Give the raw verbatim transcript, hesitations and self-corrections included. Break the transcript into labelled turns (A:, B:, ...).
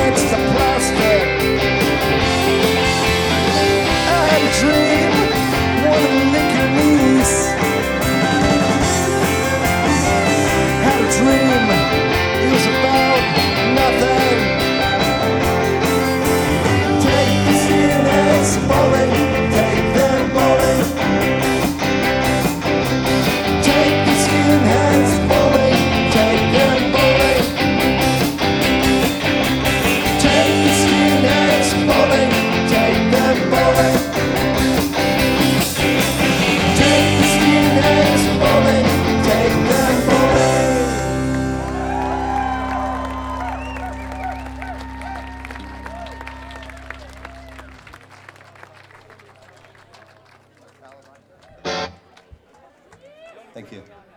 A: against the plastic. I had a dream, wanted to lick your knees. Had a dream, it was about nothing. Take the skinheads bowling, take them bowling. Take the skinheads bowling, take them bowling. Take the skinheads bowling, take them bowling. Take the skinheads bowling, take them bowling.
B: Thank you.